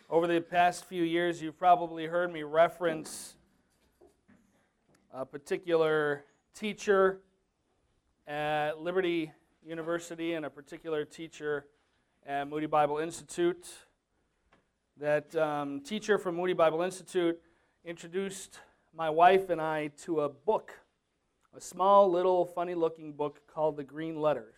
Over the past few years, you've probably heard me reference a particular teacher at Liberty University and a particular teacher at Moody Bible Institute. That teacher from Moody Bible Institute introduced my wife and I to a book, a small little funny-looking book called The Green Letters.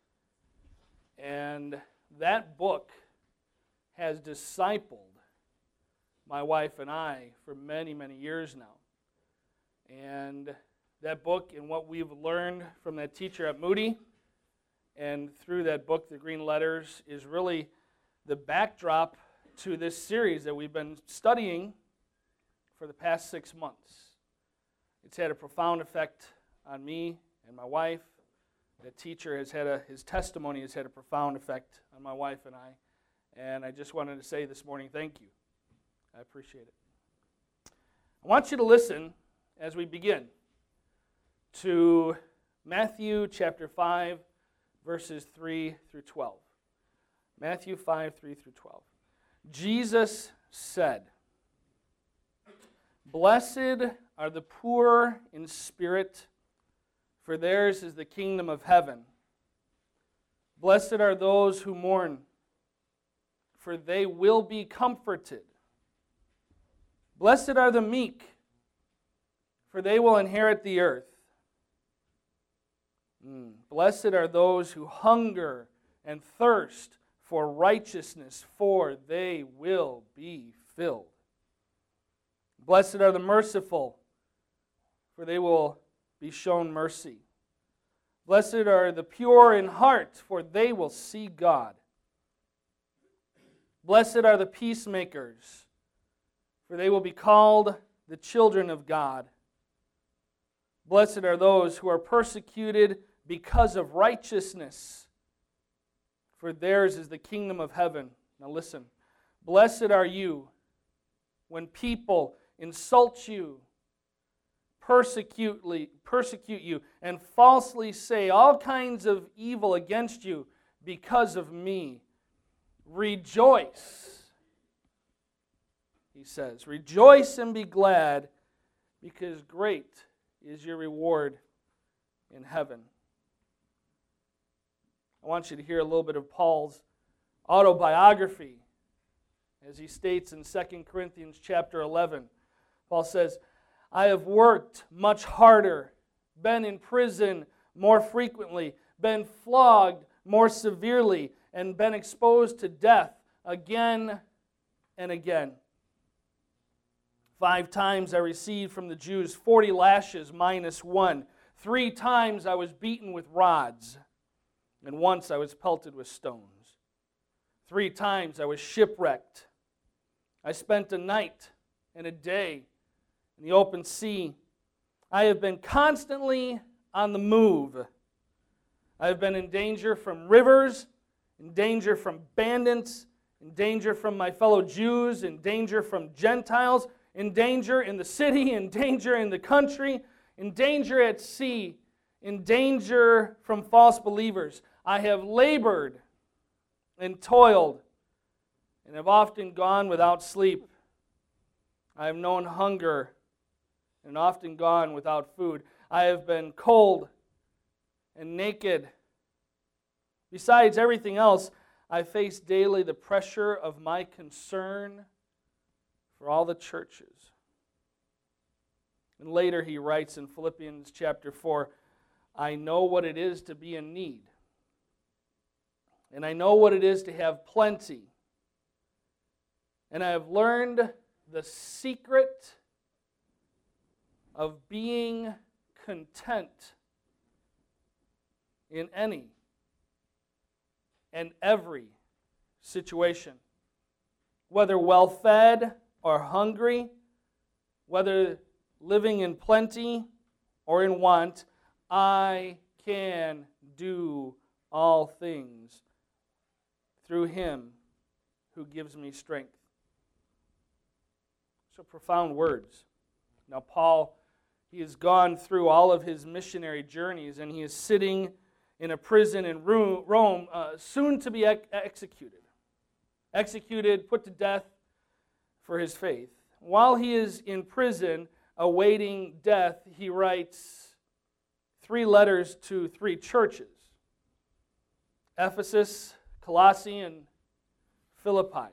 And that book has discipled my wife and I for many, many years now. And that book and what we've learned from that teacher at Moody and through that book, The Green Letters, is really the backdrop to this series that we've been studying for the past 6 months. It's had a profound effect on me and my wife. That teacher his testimony has had a profound effect on my wife and I. And I just wanted to say this morning, thank you. I appreciate it. I want you to listen as we begin to Matthew chapter 5, verses 3 through 12. Matthew 5, 3 through 12. Jesus said, "Blessed are the poor in spirit, for theirs is the kingdom of heaven. Blessed are those who mourn, for they will be comforted. Blessed are the meek, for they will inherit the earth. Blessed are those who hunger and thirst for righteousness, for they will be filled. Blessed are the merciful, for they will be shown mercy. Blessed are the pure in heart, for they will see God. Blessed are the peacemakers, for they will be called the children of God. Blessed are those who are persecuted because of righteousness, for theirs is the kingdom of heaven." Now listen. "Blessed are you when people insult you, persecute you, and falsely say all kinds of evil against you because of me. Rejoice," he says. "Rejoice and be glad, because great is your reward in heaven." I want you to hear a little bit of Paul's autobiography as he states in 2 Corinthians chapter 11. Paul says, "I have worked much harder, been in prison more frequently, been flogged more severely, and been exposed to death again and again. 5 times I received from the Jews 40 lashes minus 1. 3 times I was beaten with rods, and once I was pelted with stones. 3 times I was shipwrecked. I spent a night and a day in the open sea. I have been constantly on the move. I have been in danger from rivers, in danger from bandits, in danger from my fellow Jews, in danger from Gentiles, in danger in the city, in danger in the country, in danger at sea, in danger from false believers. I have labored and toiled and have often gone without sleep. I have known hunger and often gone without food. I have been cold and naked. Besides everything else, I face daily the pressure of my concern for all the churches." And later he writes in Philippians chapter 4, "I know what it is to be in need, and I know what it is to have plenty. And I have learned the secret of being content in any and every situation, whether well-fed or hungry, whether living in plenty or in want. I can do all things through Him who gives me strength." So profound words. Now Paul, he has gone through all of his missionary journeys, and he is sitting in a prison in Rome, soon to be executed. Executed, put to death for his faith. While he is in prison awaiting death, he writes 3 letters to 3 churches: Ephesus, Colossae, and Philippi.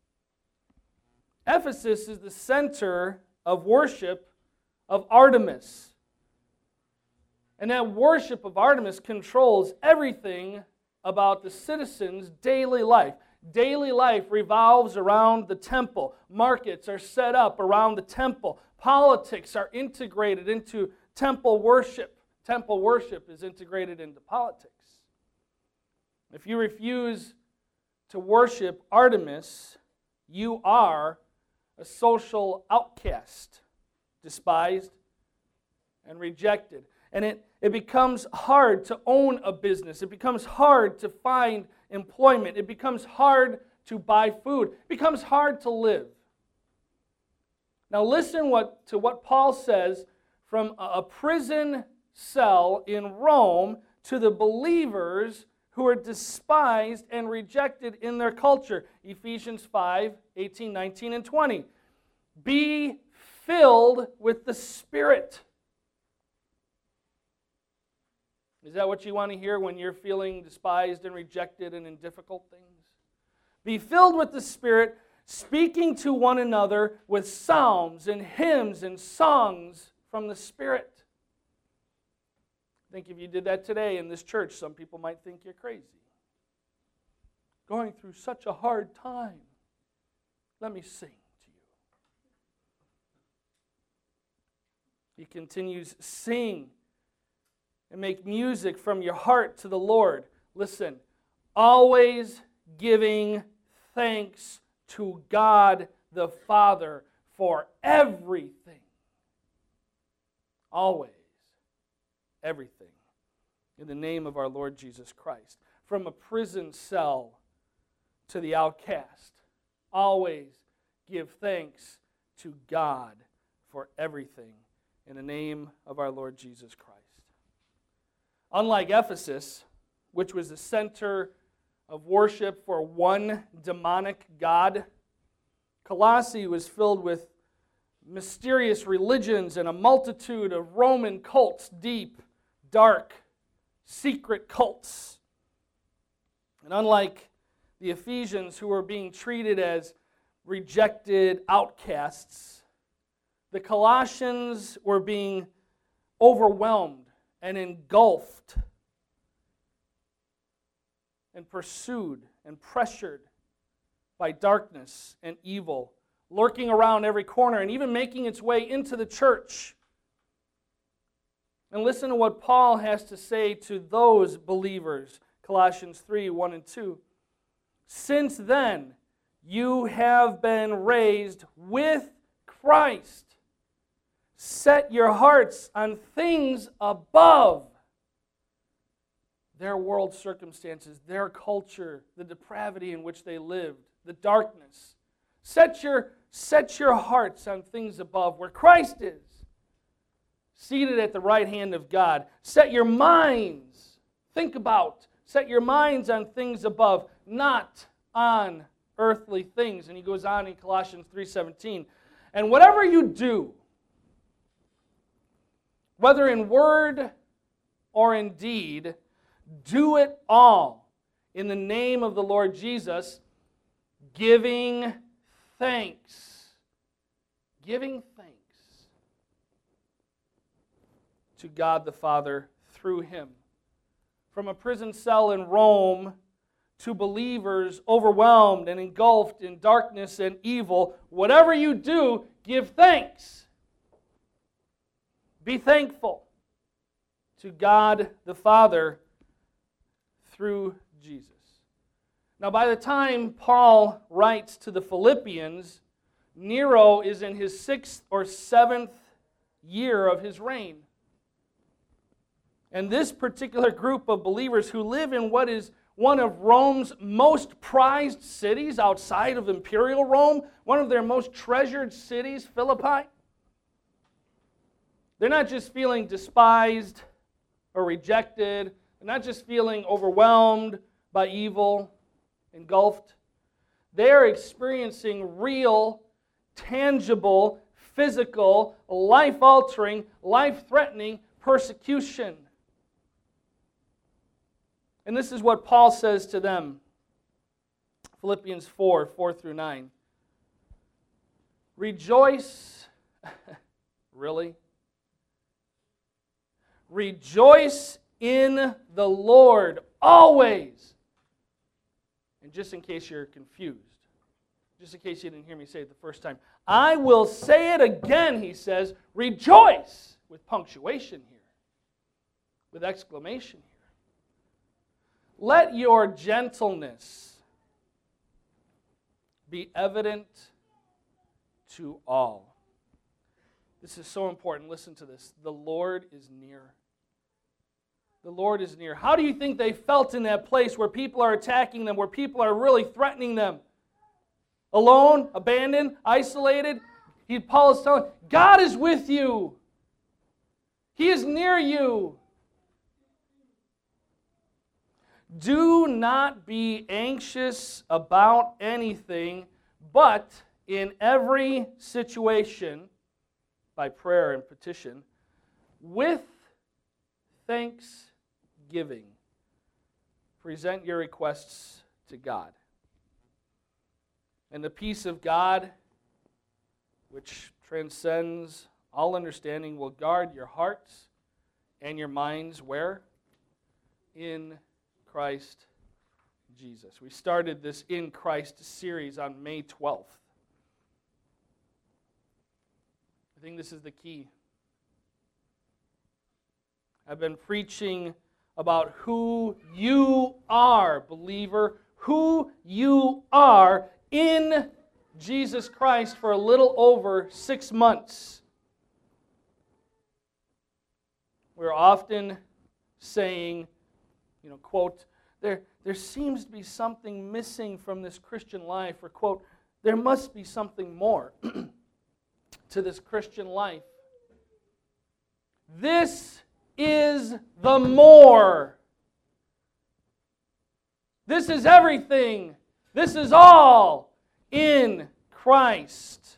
Ephesus is the center of worship of Artemis. And that worship of Artemis controls everything about the citizens' daily life. Daily life revolves around the temple. Markets are set up around the temple. Politics are integrated into temple worship. Temple worship is integrated into politics. If you refuse to worship Artemis, you are a social outcast, despised and rejected. And it becomes hard to own a business. It becomes hard to find employment. It becomes hard to buy food. It becomes hard to live. Now listen to what Paul says from a prison cell in Rome to the believers who are despised and rejected in their culture. Ephesians 5, 18, 19, and 20. Be filled with the Spirit. Is that what you want to hear when you're feeling despised and rejected and in difficult things? Be filled with the Spirit, speaking to one another with psalms and hymns and songs from the Spirit. I think if you did that today in this church, some people might think you're crazy. Going through such a hard time. Let me sing to you. He continues, sing and make music from your heart to the Lord. Listen, always giving thanks to God the Father for everything. Always. Everything. In the name of our Lord Jesus Christ. From a prison cell to the outcast. Always give thanks to God for everything. In the name of our Lord Jesus Christ. Unlike Ephesus, which was the center of worship for one demonic god, Colossae was filled with mysterious religions and a multitude of Roman cults, deep, dark, secret cults. And unlike the Ephesians, who were being treated as rejected outcasts, the Colossians were being overwhelmed and engulfed and pursued and pressured by darkness and evil, lurking around every corner and even making its way into the church. And listen to what Paul has to say to those believers, Colossians 3, 1 and 2. Since then, you have been raised with Christ. Set your hearts on things above their world circumstances, their culture, the depravity in which they lived, the darkness. Set your hearts on things above where Christ is, seated at the right hand of God. Set your minds, set your minds on things above, not on earthly things. And he goes on in Colossians 3:17. And whatever you do, whether in word or in deed, do it all in the name of the Lord Jesus, giving thanks. Giving thanks to God the Father through Him. From a prison cell in Rome to believers overwhelmed and engulfed in darkness and evil, whatever you do, give thanks. Be thankful to God the Father through Jesus. Now, by the time Paul writes to the Philippians, Nero is in his 6th or 7th year of his reign. And this particular group of believers who live in what is one of Rome's most prized cities outside of imperial Rome, one of their most treasured cities, Philippi, they're not just feeling despised or rejected. They're not just feeling overwhelmed by evil, engulfed. They are experiencing real tangible, physical, life-altering, life-threatening persecution. And this is what Paul says to them. Philippians 4:4-9. Rejoice. Really? Rejoice in the Lord always. And just in case you're confused, just in case you didn't hear me say it the first time, I will say it again, he says, rejoice, with punctuation here, with exclamation here. Let your gentleness be evident to all. This is so important. Listen to this. The Lord is near. The Lord is near. How do you think they felt in that place where people are attacking them, where people are really threatening them? Alone, abandoned, isolated? Paul is telling, God is with you. He is near you. Do not be anxious about anything, but in every situation, by prayer and petition, with thanksgiving, present your requests to God. And the peace of God, which transcends all understanding, will guard your hearts and your minds where? In Christ Jesus. We started this In Christ series on May 12th. I think this is the key. I've been preaching about who you are, believer, who you are in Jesus Christ for a little over 6 months. We're often saying, quote, there seems to be something missing from this Christian life, or quote, there must be something more to this Christian life. This is the more. This is everything. This is all in Christ.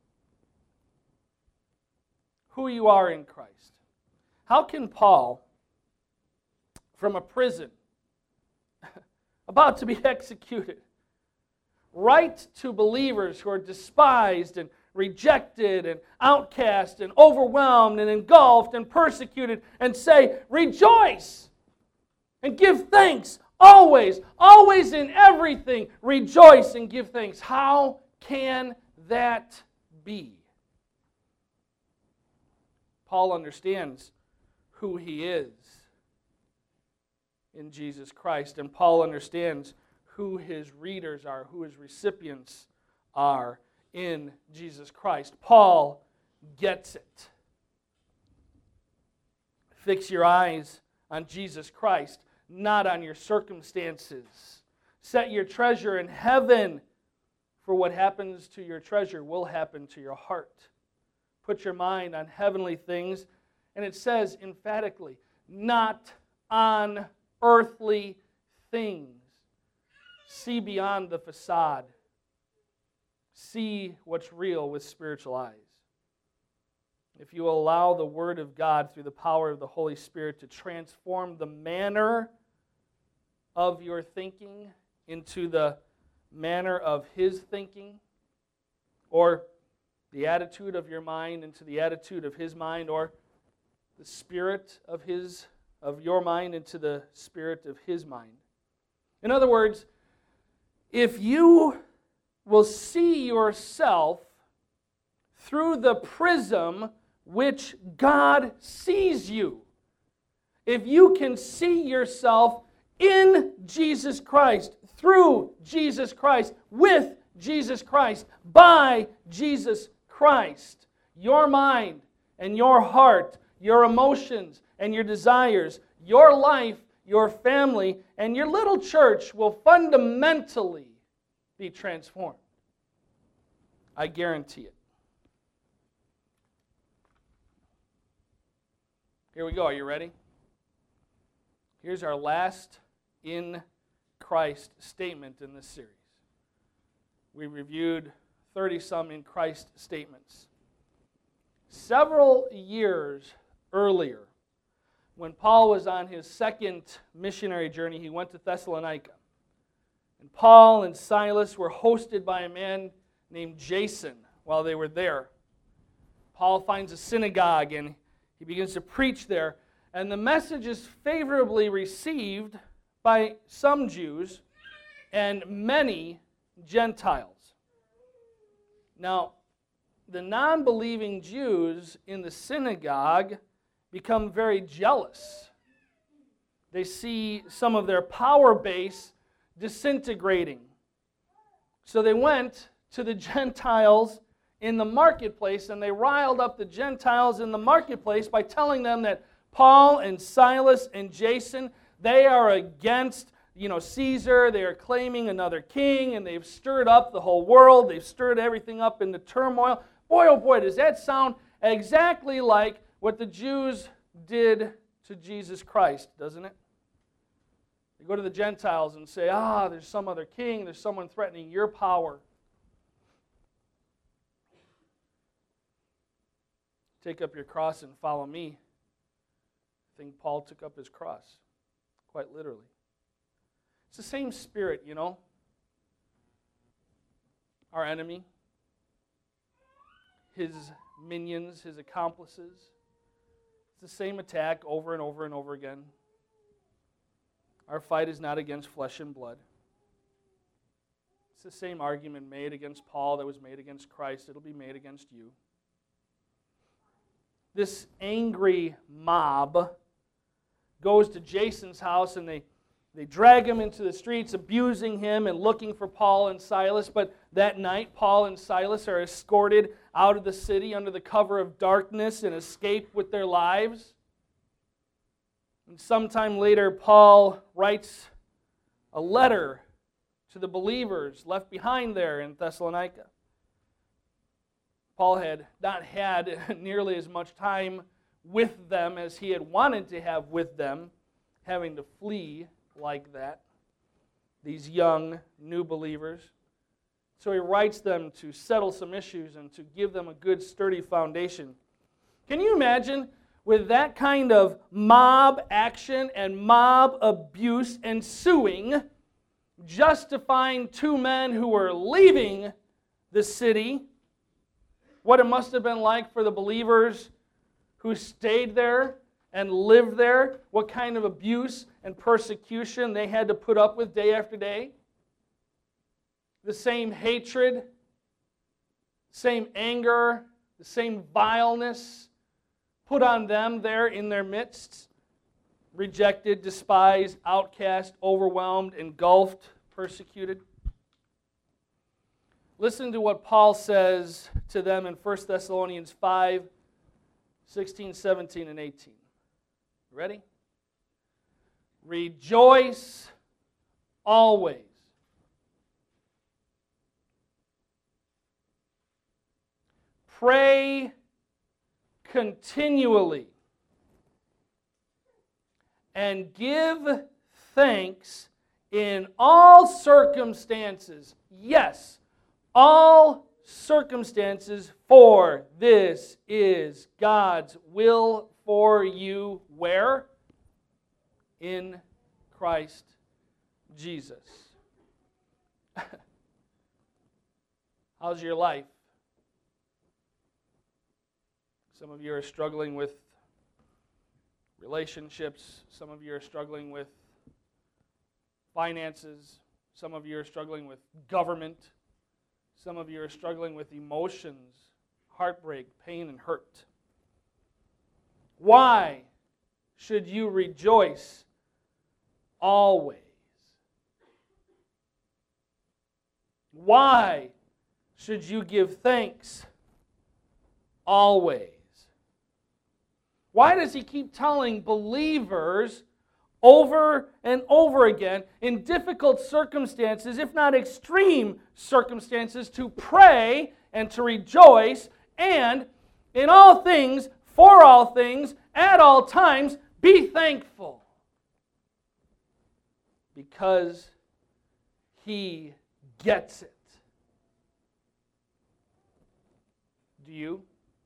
Who you are in Christ. How can Paul, from a prison, about to be executed, write to believers who are despised and rejected and outcast and overwhelmed and engulfed and persecuted, and say, rejoice and give thanks always, always in everything, rejoice and give thanks. How can that be? Paul understands who he is in Jesus Christ, and Paul understands who his readers are, who his recipients are in Jesus Christ. Paul gets it. Fix your eyes on Jesus Christ, not on your circumstances. Set your treasure in heaven, for what happens to your treasure will happen to your heart. Put your mind on heavenly things, and it says emphatically, not on earthly things. See beyond the facade. See what's real with spiritual eyes. If you allow the Word of God through the power of the Holy Spirit to transform the manner of your thinking into the manner of His thinking, or the attitude of your mind into the attitude of His mind, or the spirit of your mind into the spirit of His mind. In other words, if you will see yourself through the prism which God sees you, if you can see yourself in Jesus Christ, through Jesus Christ, with Jesus Christ, by Jesus Christ, your mind and your heart, your emotions and your desires, your life, your family, and your little church will fundamentally be transformed. I guarantee it. Here we go. Are you ready? Here's our last in Christ statement in this series. We reviewed 30-some in Christ statements. Several years earlier, when Paul was on his second missionary journey, he went to Thessalonica. And Paul and Silas were hosted by a man named Jason while they were there. Paul finds a synagogue and he begins to preach there. And the message is favorably received by some Jews and many Gentiles. Now, the non-believing Jews in the synagogue become very jealous. They see some of their power base disintegrating. So they went to the Gentiles in the marketplace and they riled up the Gentiles in the marketplace by telling them that Paul and Silas and Jason, they are against Caesar. They are claiming another king, and they've stirred up the whole world. They've stirred everything up into turmoil. Boy, oh boy, does that sound exactly like what the Jews did to Jesus Christ, doesn't it? They go to the Gentiles and say, there's some other king, there's someone threatening your power. Take up your cross and follow me. I think Paul took up his cross, quite literally. It's the same spirit, Our enemy, his minions, his accomplices. It's the same attack over and over and over again. Our fight is not against flesh and blood. It's the same argument made against Paul that was made against Christ. It'll be made against you. This angry mob goes to Jason's house and they drag him into the streets, abusing him and looking for Paul and Silas. But that night, Paul and Silas are escorted out of the city under the cover of darkness and escape with their lives. And sometime later, Paul writes a letter to the believers left behind there in Thessalonica. Paul had not had nearly as much time with them as he had wanted to have with them, having to flee like that, these young new believers. So he writes them to settle some issues and to give them a good sturdy foundation. Can you imagine with that kind of mob action and mob abuse ensuing, just to find two men who were leaving the city, what it must have been like for the believers who stayed there and lived there, what kind of abuse and persecution they had to put up with day after day? The same hatred, same anger, the same vileness put on them there in their midst. Rejected, despised, outcast, overwhelmed, engulfed, persecuted. Listen to what Paul says to them in 1 Thessalonians 5, 16, 17, and 18. Ready? Rejoice always. Pray continually. And give thanks in all circumstances. Yes, all circumstances, for this is God's will for you. Where? In Christ Jesus. How's your life? Some of you are struggling with relationships. Some of you are struggling with finances. Some of you are struggling with government. Some of you are struggling with emotions, heartbreak, pain, and hurt. Why should you rejoice always? Why should you give thanks always? Why does he keep telling believers over and over again in difficult circumstances, if not extreme circumstances, to pray and to rejoice, and in all things, for all things, at all times, be thankful? Because he gets it. Do you?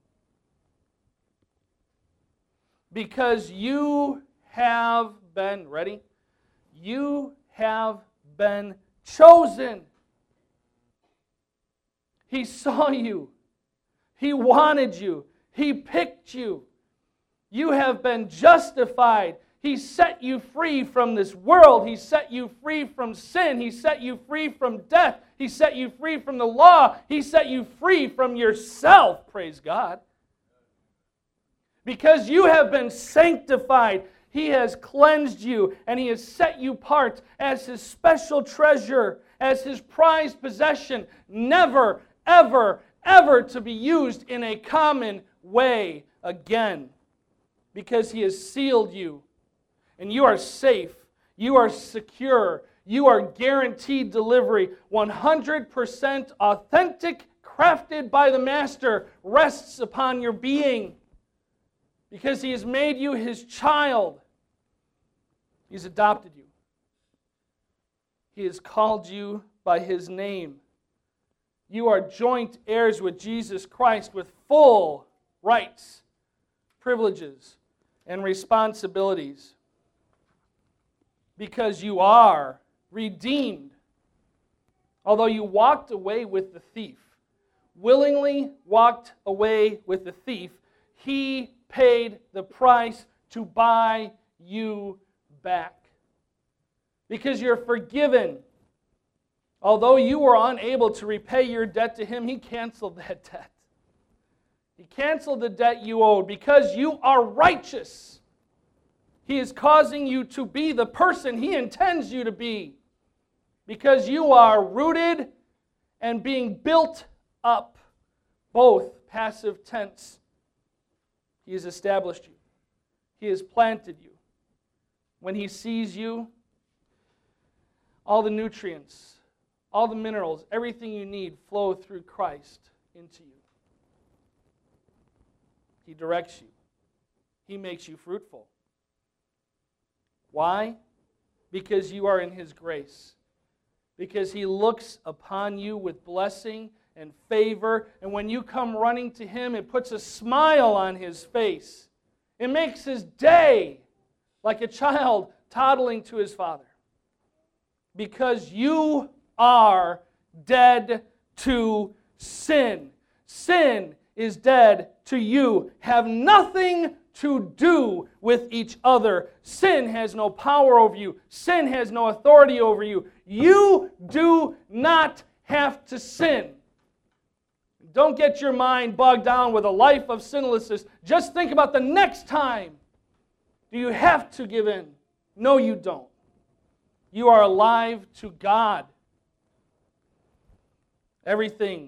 Because you have been, ready? You have been chosen. He saw you. He wanted you. He picked you. You have been justified. He set you free from this world. He set you free from sin. He set you free from death. He set you free from the law. He set you free from yourself, praise God. Because you have been sanctified, He has cleansed you, and He has set you apart as His special treasure, as His prized possession, never, ever, ever to be used in a common way again. Because He has sealed you, and you are safe, you are secure, you are guaranteed delivery, 100% authentic, crafted by the Master, rests upon your being. Because He has made you His child. He's adopted you. He has called you by His name. You are joint heirs with Jesus Christ with full rights, privileges, and responsibilities. Because you are redeemed. Although you walked away with the thief, willingly walked away with the thief, He paid the price to buy you back. Because you're forgiven. Although you were unable to repay your debt to Him, He canceled that debt. He canceled the debt you owed because you are righteous. He is causing you to be the person He intends you to be. Because you are rooted and being built up. Both passive tense. He has established you. He has planted you. When He sees you, all the nutrients, all the minerals, everything you need flow through Christ into you. He directs you. He makes you fruitful. Why? Because you are in His grace. Because He looks upon you with blessing and favor. And when you come running to Him, it puts a smile on His face. It makes His day like a child toddling to his father. Because you are dead to sin. Sin is dead to you. Have nothing to do with each other. Sin has no power over you. Sin has no authority over you. You do not have to sin. Don't get your mind bogged down with a life of sinlessness. Just think about the next time. Do you have to give in? No, you don't. You are alive to God. Everything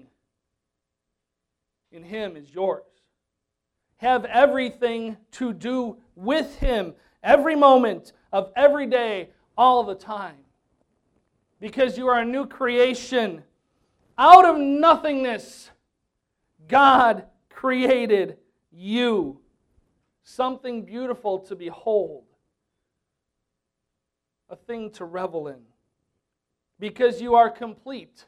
in Him is yours. Have everything to do with Him every moment of every day, all the time. Because you are a new creation. Out of nothingness, God created you. Something beautiful to behold. A thing to revel in. Because you are complete.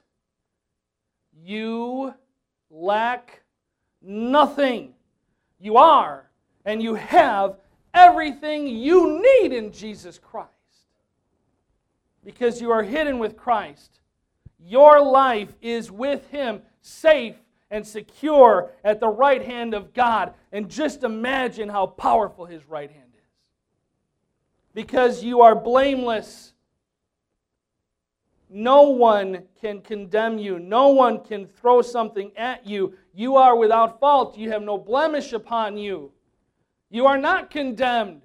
You lack nothing. You are and you have everything you need in Jesus Christ. Because you are hidden with Christ. Your life is with Him, safe and secure at the right hand of God. And just imagine how powerful His right hand is. Because you are blameless. No one can condemn you. No one can throw something at you. You are without fault. You have no blemish upon you. You are not condemned.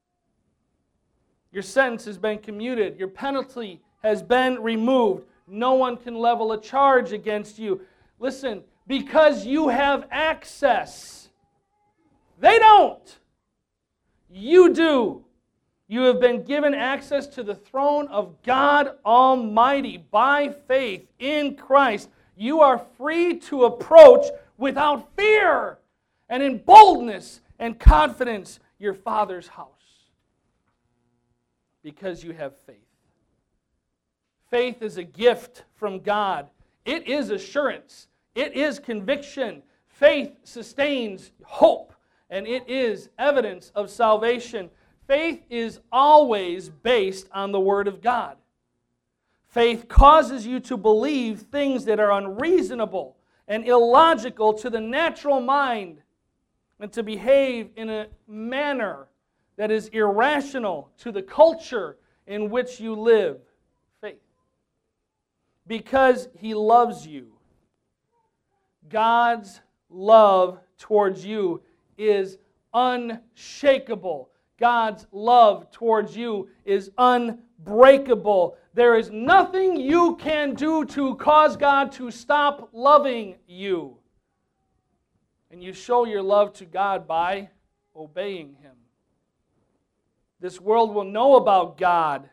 Your sentence has been commuted. Your penalty has been removed. No one can level a charge against you. Listen, because you have access. They don't. You do. You have been given access to the throne of God Almighty by faith in Christ. You are free to approach without fear and in boldness and confidence your Father's house. Because you have faith. Faith is a gift from God. It is assurance. It is conviction. Faith sustains hope, and it is evidence of salvation. Faith is always based on the Word of God. Faith causes you to believe things that are unreasonable and illogical to the natural mind, and to behave in a manner that is irrational to the culture in which you live. Faith. Because He loves you. God's love towards you is unshakable. God's love towards you is unbreakable. There is nothing you can do to cause God to stop loving you. And you show your love to God by obeying Him. This world will know about God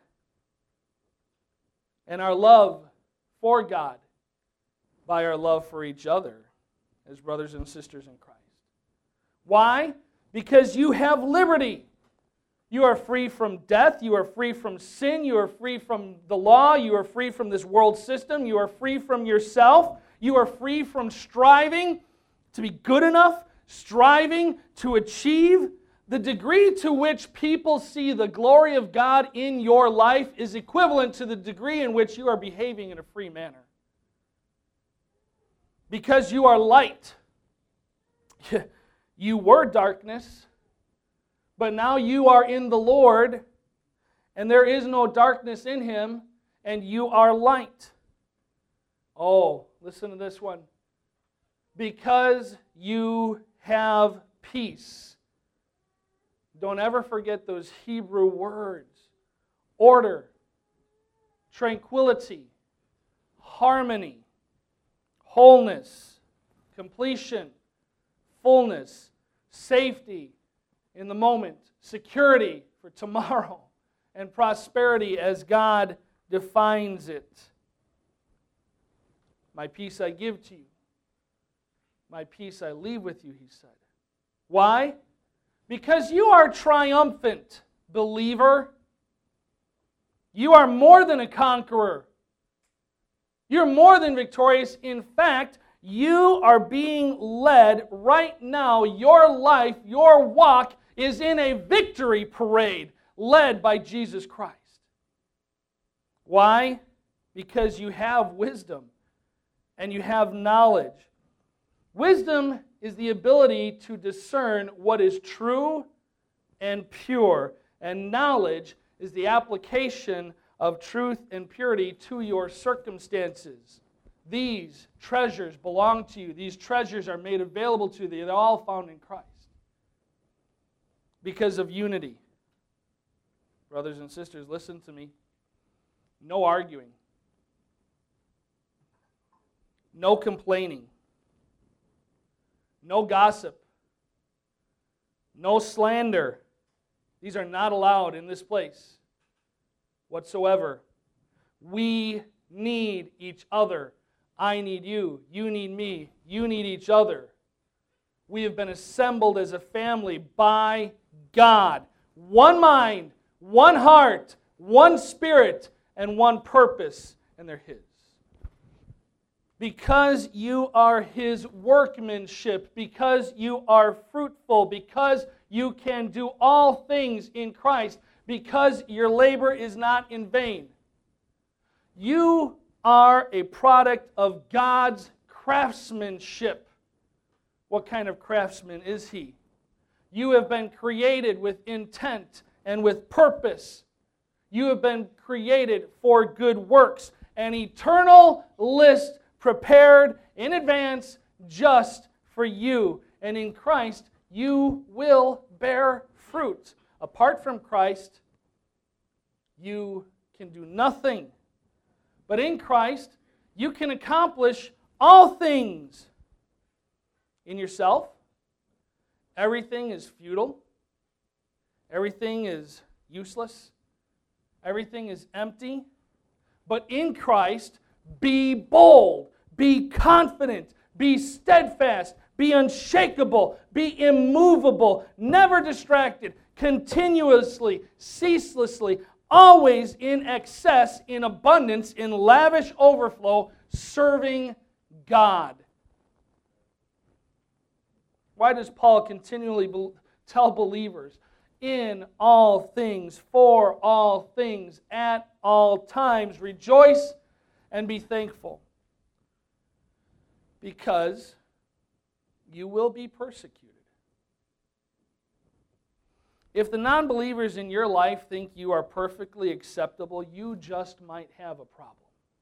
and our love for God by our love for each other as brothers and sisters in Christ. Why? Because you have liberty. You are free from death. You are free from sin. You are free from the law. You are free from this world system. You are free from yourself. You are free from striving to be good enough, striving to achieve. The degree to which people see the glory of God in your life is equivalent to the degree in which you are behaving in a free manner. Because you are light. You were darkness, but now you are in the Lord, and there is no darkness in Him, and you are light. Oh, listen to this one. Because you have peace. Don't ever forget those Hebrew words. Order, tranquility, harmony, wholeness, completion, fullness, safety in the moment, security for tomorrow, and prosperity as God defines it. My peace I give to you. My peace I leave with you, He said. Why? Because you are triumphant, believer. You are more than a conqueror. You're more than victorious. In fact, you are being led right now. Your life, your walk is in a victory parade led by Jesus Christ. Why? Because you have wisdom and you have knowledge. Wisdom is the ability to discern what is true and pure, and knowledge is the application of truth and purity to your circumstances. These treasures belong to you. These treasures are made available to you. They're all found in Christ. Because of unity. Brothers and sisters, listen to me. No arguing. No complaining. No gossip. No slander. These are not allowed in this place whatsoever. We need each other. I need you. You need me. You need each other. We have been assembled as a family by God. One mind, one heart, one spirit, and one purpose, and they're His. Because you are His workmanship, because you are fruitful, because you can do all things in Christ, because your labor is not in vain. You are a product of God's craftsmanship. What kind of craftsman is He? You have been created with intent and with purpose. You have been created for good works, an eternal list prepared in advance just for you. And in Christ, you will bear fruit. Apart from Christ, you can do nothing. But in Christ, you can accomplish all things. In yourself, everything is futile. Everything is useless. Everything is empty. But in Christ, be bold, be confident, be steadfast, be unshakable, be immovable, never distracted, continuously, ceaselessly, always in excess, in abundance, in lavish overflow, serving God. Why does Paul continually tell believers, in all things, for all things, at all times, rejoice and be thankful? Because you will be persecuted. If the non-believers in your life think you are perfectly acceptable, you just might have a problem.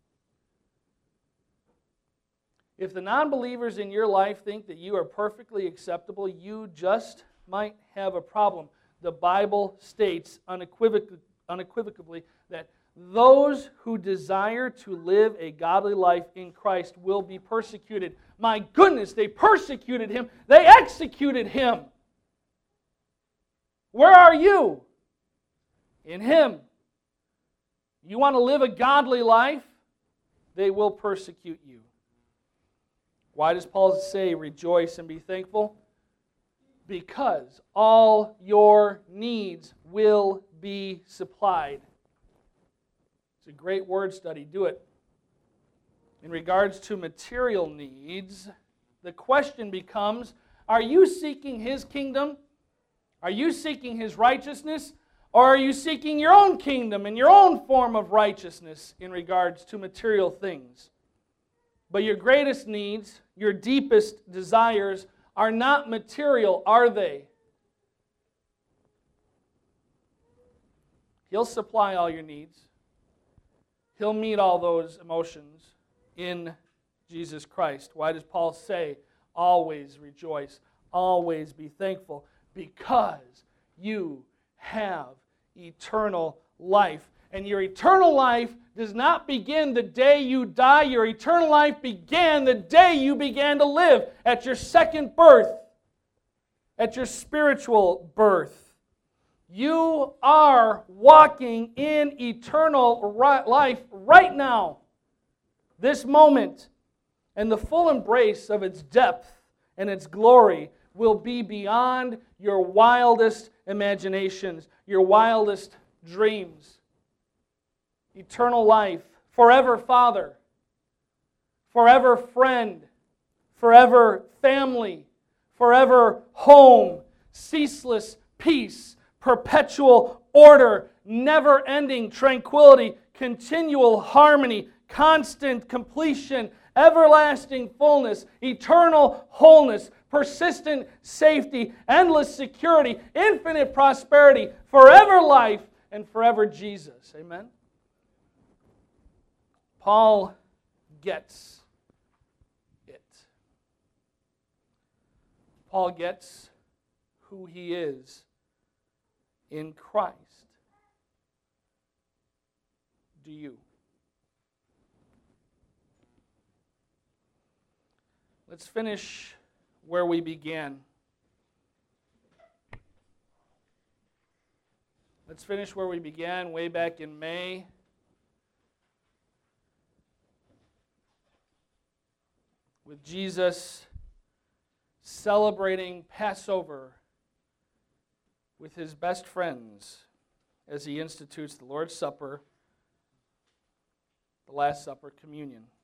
If the non-believers in your life think that you are perfectly acceptable, you just might have a problem. The Bible states unequivocally that those who desire to live a godly life in Christ will be persecuted. My goodness, they persecuted him. They executed him. Where are you? In him. You want to live a godly life? They will persecute you. Why does Paul say, rejoice and be thankful? Because all your needs will be supplied. It's a great word study. Do it. In regards to material needs, the question becomes, are you seeking his kingdom? Are you seeking his righteousness? Or are you seeking your own kingdom and your own form of righteousness in regards to material things? But your greatest needs, your deepest desires, are not material, are they? He'll supply all your needs. He'll meet all those emotions in Jesus Christ. Why does Paul say, always rejoice, always be thankful? Because you have eternal life. And your eternal life does not begin the day you die. Your eternal life began the day you began to live, at your second birth, at your spiritual birth. You are walking in eternal life right now, this moment, and the full embrace of its depth and its glory will be beyond your wildest imaginations, your wildest dreams. Eternal life, forever Father, forever friend, forever family, forever home, ceaseless peace, perpetual order, never-ending tranquility, continual harmony, constant completion, everlasting fullness, eternal wholeness, persistent safety, endless security, infinite prosperity, forever life, and forever Jesus. Amen? Paul gets it. Paul gets who he is in Christ. Do you? Let's finish where we began. Let's finish where we began way back in May. With Jesus celebrating Passover with his best friends as he institutes the Lord's Supper, the Last Supper, communion.